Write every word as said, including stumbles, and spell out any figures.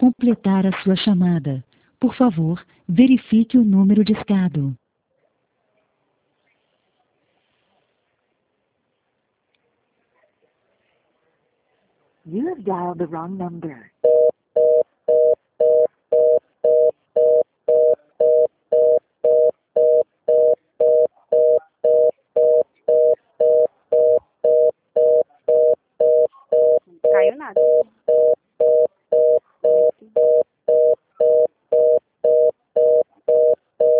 completar a sua chamada. Por favor, verifique o número discado. You have dialed the wrong number. Caiu nada.